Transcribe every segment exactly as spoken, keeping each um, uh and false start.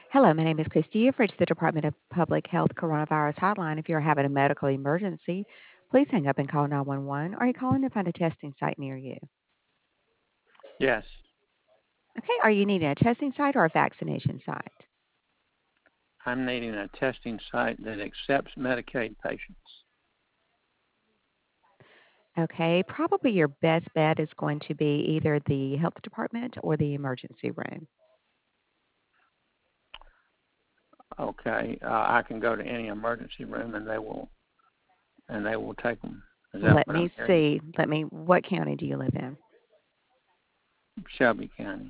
Hello, my name is Christy. You've reached the Department of Public Health Coronavirus Hotline. If you're having a medical emergency, please hang up and call nine one one. Or are you calling to find a testing site near you? Yes, Okay, are you needing a testing site or a vaccination site? I'm needing a testing site that accepts Medicaid patients. Okay, probably your best bet is going to be either the health department or the emergency room. Okay, uh, I can go to any emergency room and they will and they will take them. Is that Let what I'm me hearing? see. Let me, what county do you live in? Shelby County.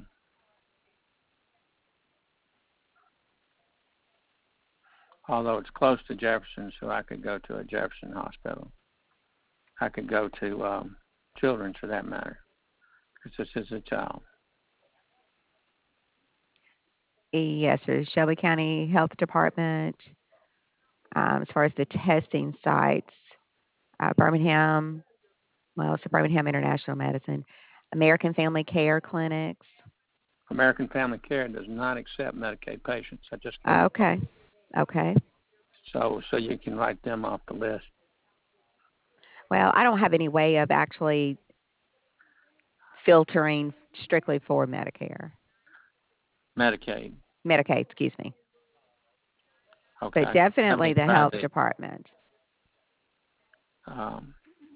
Although it's close to Jefferson, so I could go to a Jefferson hospital. I could go to um, Children's for that matter, because this is a child. Yes, sir. Shelby County Health Department. Um, as far as the testing sites, uh, Birmingham, well, it's the Birmingham International Medicine, American Family Care Clinics. American Family Care does not accept Medicaid patients. I just gave you both. Okay, okay. So, so you can write them off the list. Well, I don't have any way of actually filtering strictly for Medicare, Medicaid. Medicaid, excuse me, but Okay. Let definitely me the try health this. department. Um,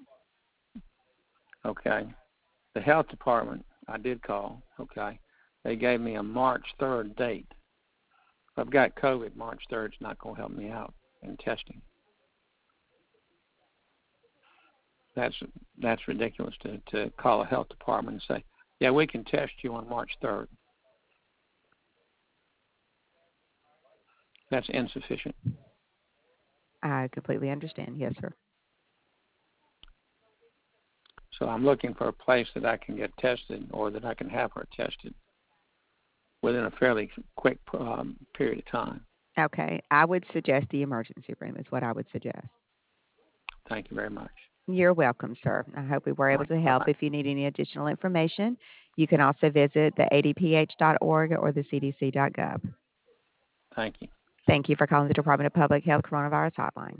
okay. The health department, I did call. Okay. They gave me a March third date. If I've got COVID, March third is not going to help me out in testing. That's that's ridiculous to, to call a health department and say, yeah, we can test you on March third. That's insufficient. I completely understand. Yes, sir. So I'm looking for a place that I can get tested or that I can have her tested within a fairly quick um, period of time. Okay, I would suggest the emergency room is what I would suggest. Thank you very much. You're welcome, sir. I hope we were All able right. to help. Bye-bye. If you need any additional information, you can also visit the a d p h dot org or the c d c dot gov. Thank you. Thank you for calling the Department of Public Health Coronavirus Hotline.